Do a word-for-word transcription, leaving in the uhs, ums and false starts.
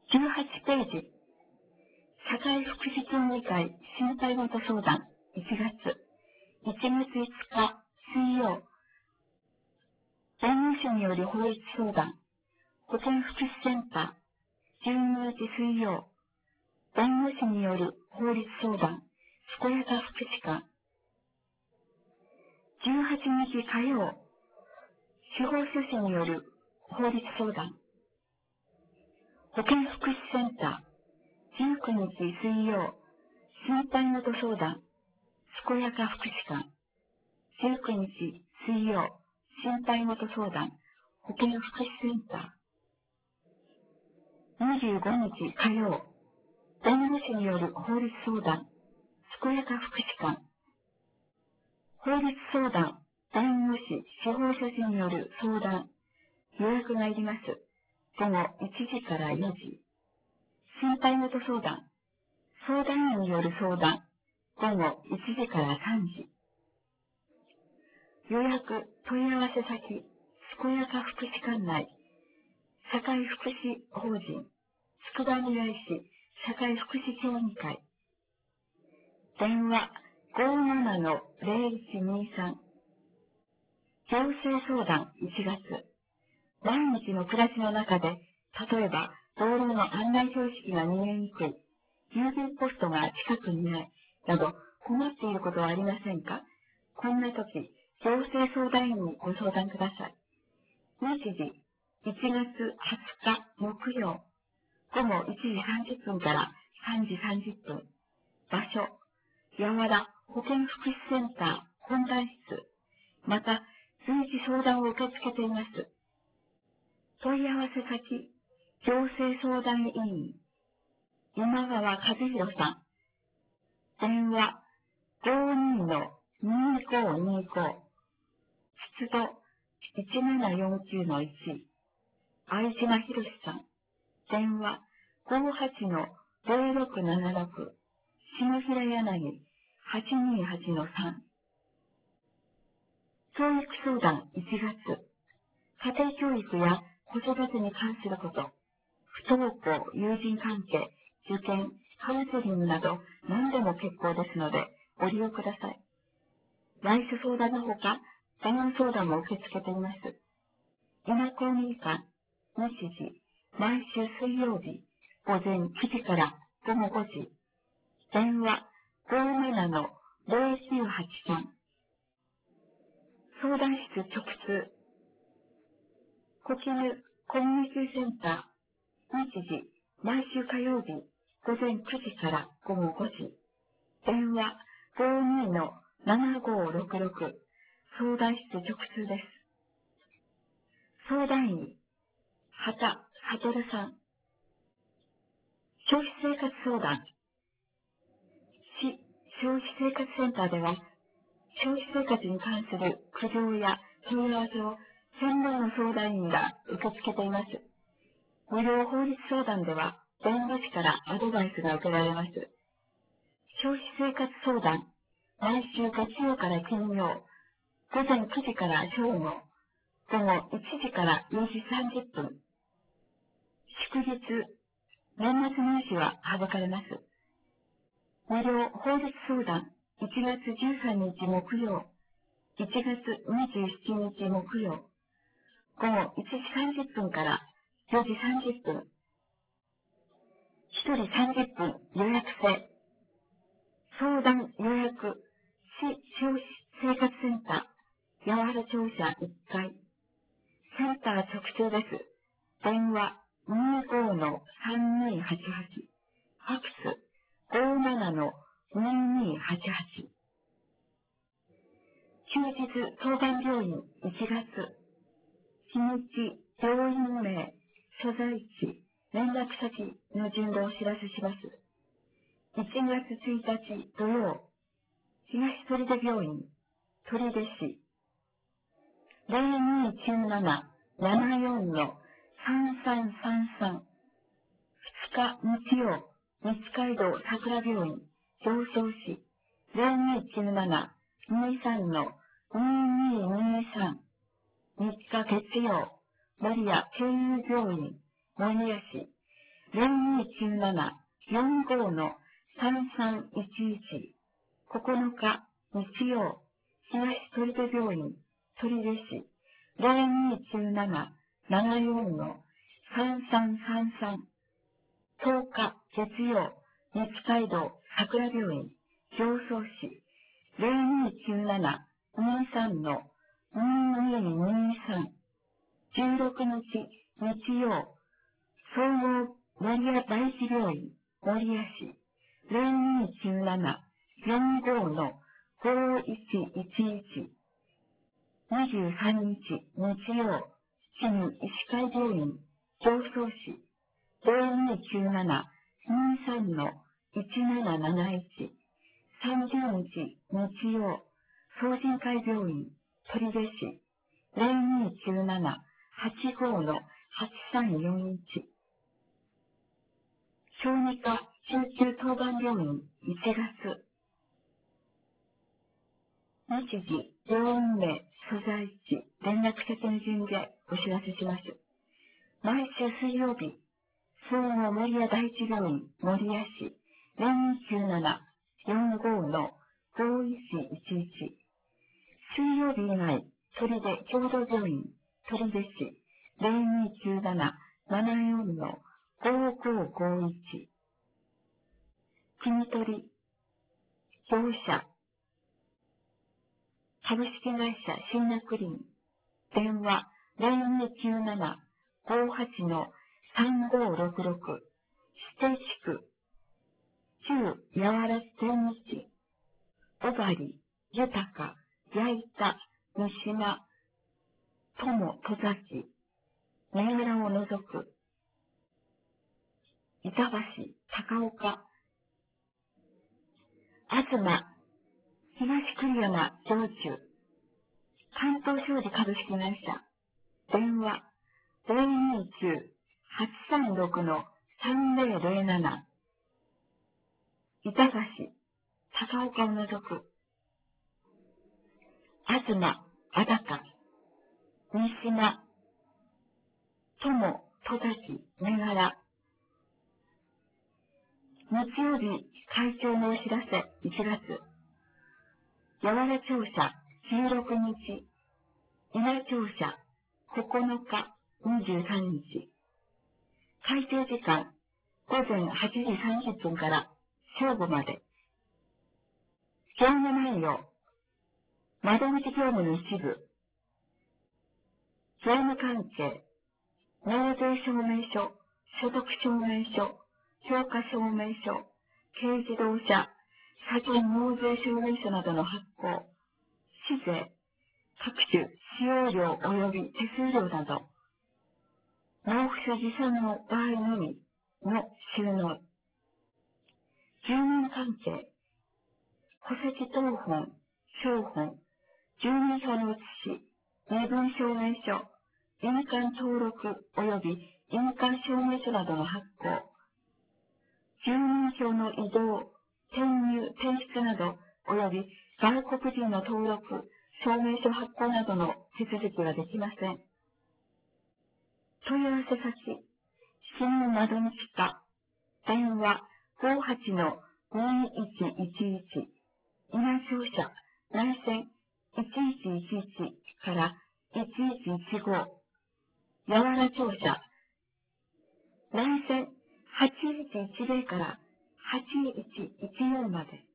じゅうはちページ、社会福祉協議会心配事相談いちがつ、いちがついつか水曜、弁護士による法律相談、保健福祉センター、じゅうににち水曜、弁護士による法律相談、健やか福祉課、じゅうはちにち火曜、司法書士による法律相談、保健福祉センター、じゅうくにち水曜、心配事相談、健やか福祉課、じゅうくにち水曜、心配事相談、保健福祉センター、にじゅうごにち火曜、弁護士による法律相談、健やか福祉課、法律相談、弁護士、司法書士による相談、予約がいります。午後いちじからよじ。心配事相談、相談員による相談、午後いちじからさんじ。予約、問い合わせ先、健やか福祉館内、社会福祉法人、筑波未来市社会福祉協議会。電話 ごーななのゼロいちにさん。行政相談いちがつ。毎日の暮らしの中で、例えば道路の案内標識が見えにくい、郵便ポストが近くにない、など困っていることはありませんか？こんな時、行政相談員にご相談ください。日時、いちがつはつか木曜、午後いちじさんじゅっぷんからさんじさんじゅっぷん。場所、八原保健福祉センター本談室。また、随時相談を受け付けています。問い合わせ先、行政相談委員、今川和弘さん。電話、ごーにーのにーごーにーごー。出土、いちななよんきゅうのいち。相島博さん。電話、ごーはちのゼロろくななろく。下平柳、はちにーはちのさん。教育相談いちがつ。家庭教育や子育てに関すること、不登校、友人関係、受験、カウンセリングなど何でも結構ですのでご利用ください。来週相談のほか、電話相談も受け付けています。今公民館、日時、毎週水曜日、午前くじから午後ごじ。電話、ごーななのゼロきゅうはちさん。相談室直通。呼吸コミュニティセンター、日時、毎週火曜日、午前くじから午後ごじ。電話、ごーにーのななごーろくろく。相談室直通です。相談員、畑悟さん。消費生活相談。市消費生活センターでは、消費生活に関する苦情や問い合わせを専門の相談員が受け付けています。無料法律相談では、弁護士からアドバイスが受けられます。消費生活相談、毎週月曜から金曜、午前くじから正午、午後いちじからよじさんじゅっぷん。祝日、年末年始は省かれます。無料法律相談、いちがつじゅうさんにち木曜、いちがつにじゅうしちにち木曜、午後いちじさんじゅっぷんからよじさんじゅっぷん。ひとりさんじゅっぷん予約制。相談予約、市消費生活センター、八原庁舎いっかい。センター直通です。電話にーごーのさんにーはちはち。ファックスごーななのにーにーはちはち。休日相談病院いちがつ。日にち、病院名、所在地、連絡先の順でお知らせします。いちがつついたち土曜、東取手病院、取手市、ゼロにーきゅうななななよんのさんさんさんさん。ふつか日曜、日街道桜病院、常総市、ゼロにーきゅうななにーさんのにーにーにーさん。みっか月曜、守谷慶友病院、守谷市、 ゼロにきゅうなな よんごのさんさんいちいち、ここのか日曜、東取手病院、取手市、ゼロにきゅうなな ななよんのさんさんさんさん、とおか月曜、日海道桜病院、常総市、ゼロにきゅうなな にさんのにににさん、じゅうろくにち日曜、総合守谷第一病院、守谷市、ゼロにきゅうなな よんごのごいちいちいち、にじゅうさんにち日曜、新医師会病院、常総市、ゼロにきゅうなな にさんのいちなななないち、さんじゅうにち日曜、総人会病院、取手市、ゼロにきゅうなな はちごのはちさんよんいち、小児科救急当番病院いちがつ、日時、病院名、所在地、連絡先の順でお知らせします。毎週水曜日、総合守谷第一病院、守谷市、ゼロにきゅうなな よんごのごいちいちいち、水曜日以外、取手共同病院、取手市、ゼロにきゅうなな ななよんのごごごいち、国取、業者、株式会社シンナクリン、電話ゼロにきゅうなな ごはちのさんごろくろく、指定地区、旧八原千日、小針、豊か、矢板、三島、友、戸崎、銘柄を除く、板橋、高岡、東、東栗山、上中、関東商事株式会社、電話、ゼロにきゅう はちさんろくのさんぜろぜろなな、板橋、高岡を除く、東、あだか、三島、友、戸崎、銘柄、日曜日、会長のお知らせ、いちがつ、八原庁舎、じゅうろくにち、稲庁舎、ここのか、にじゅうさんにち、会長時間、午前はちじさんじゅっぷんから正午まで、業務内容、窓口業務の一部、税務関係、納税証明書、所得証明書、評価証明書、軽自動車、車検納税証明書などの発行、市税、各種使用料及び手数料など、納付書持参の場合のみの収納、住民関係、戸籍謄本、証本、住民票の写し、身分証明書、印鑑登録及び印鑑証明書などの発行、住民票の移動、転入、転出など及び外国人の登録、証明書発行などの手続きはできません。問い合わせ先、新窓口課、電話ごはちのにいちいちいち、稲庁舎、内線いちいちいちいちからいちいちいちご、八原庁舎、内線はちいちいちゼロからはちいちいちよんまで。